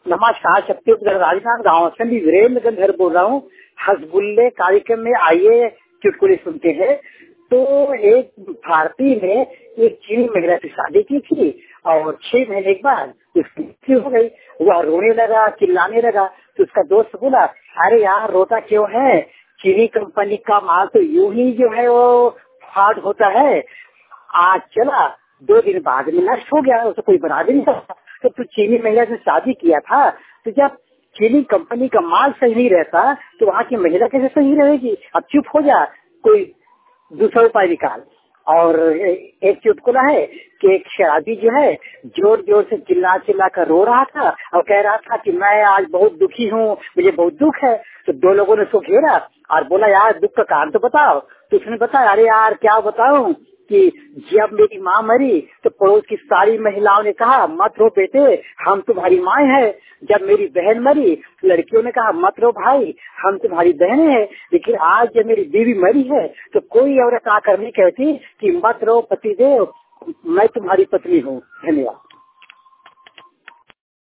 नमस्कार, छत्तीसगढ़ राजनांद गाँव से वीरेंद्र गंधर बोल रहा हूँ। हसबुल्ले कार्यक्रम में आइए चुटकुले सुनते हैं। तो एक भारतीय ने एक चीनी महिला से शादी की थी और 6 महीने के बाद उसकी मृत्यु हो गई। वह रोने लगा, चिल्लाने लगा। तो उसका दोस्त बोला, अरे यार रोता क्यों है, चीनी कंपनी का माल तो यूं ही जो है वो फाड़ होता है, आज चला 2 दिन बाद में नष्ट हो गया, उसे कोई बना भी नहीं सकता। तो तू चीनी महिला से शादी किया था, तो जब चीनी कंपनी का माल सही नहीं रहता तो वहाँ की महिला कैसे सही रहेगी। अब चुप हो जा, कोई दूसरा उपाय निकाल। और एक चुटकुला है कि एक शराबी जो है जोर जोर से चिल्ला चिल्ला कर रो रहा था और कह रहा था कि मैं आज बहुत दुखी हूँ, मुझे बहुत दुख है। तो 2 लोगों ने उसको घेरा और बोला, यार दुख का कारण तो बताओ। तो उसने बताया, अरे यार क्या बताऊं कि जब मेरी माँ मरी तो पड़ोस की सारी महिलाओं ने कहा, मत रो बेटे, हम तुम्हारी माँ है। जब मेरी बहन मरी तो लड़कियों ने कहा, मत रो भाई, हम तुम्हारी बहनें हैं। लेकिन आज जब मेरी बीवी मरी है तो कोई औरत आकर नहीं कहती कि मत रो पतिदेव, मैं तुम्हारी पत्नी हूँ। धन्यवाद।